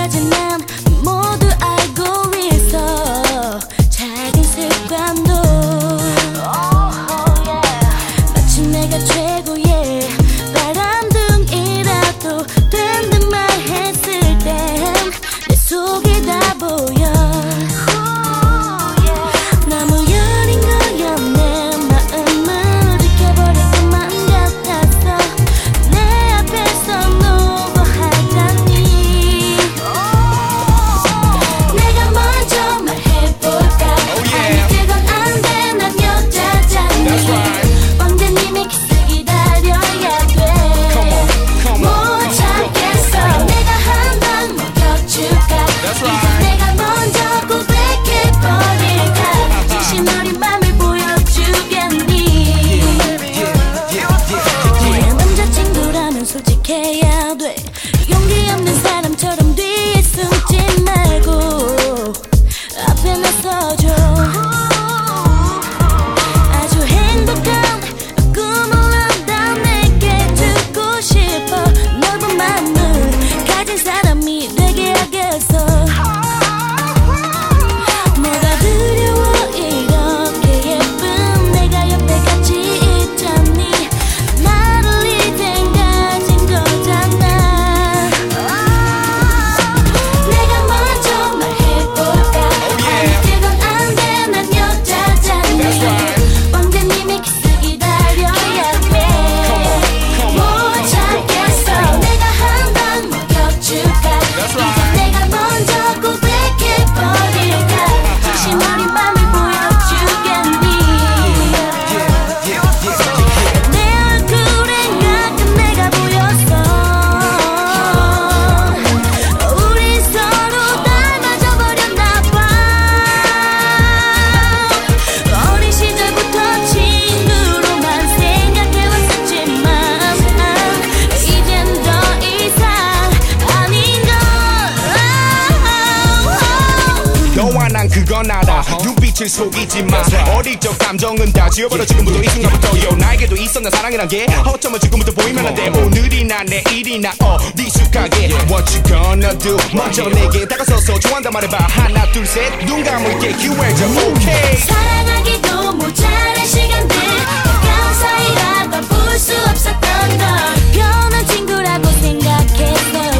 아직까지 난 모두 알고 있어. 작은 습관도 마치 내가 최고의 바람둥이라도 된 듯 말했을 땐 내 속이 다 보여. 너무 여린 거야. 내 마음을 지켜버릴 것만 같았어. 내 앞에서 누구 하자니. 내가 먼저 말해볼까. 아니 그건 안 돼. 난 여자잖니. 왕자님의 키스 기다려야 돼. 못 참겠어. 내가 한 번 먹여줄까. 이제 내가 먼저 고백해버릴까. 진심 어린 맘을 보여주겠니. 내 남자친구라면 솔직해야 돼. 용기 없는 사람처럼 뒤에 숨지 말고 앞에 나서줘. 아주 행복한 꿈을 다 내게 주고 싶어. 넓은 마음을 가진 사람이 되게 하겠어. 뭐가 두려워. 이렇게 예쁜 내가 옆에 같이 있잖니. 나를 이젠 가진 거잖아. 내가 먼저 말해볼까. 아니 그건 안 돼. 난 여자잖니. 왕자님의 키스 기다려야 돼. 못 참겠어. 내가 한 번 먹여줄까. 이제 내가 먼저 고백해버릴까. 진심 어린 맘을 보여주겠니. 내 얼굴에 가끔 내가 보였어. 우리 서로 닮아져 버렸나봐. 어린 시절부터 친구로만 생각해왔었지만 이젠 더 이상 아닌걸. 너와 난 그건 알아. 눈빛을 속이지마. 어릴 적 감정은 다 지워버려. 지금부터 이 순간부터요. 나에게도 있었나 사랑이란 게. 어쩌면 지금부터 보이면 안 돼. 오늘이나 내일이나 어디숙하게. What you gonna do. 먼저 내게 다가서서 좋아한다 말해봐. 하나 둘 셋 눈 감을게. 기회죠. 오케이. 사랑하기도 모자란 시간들. 가까운 사이라고 볼 수 없었던 걸. 변한 친구라고 생각했어.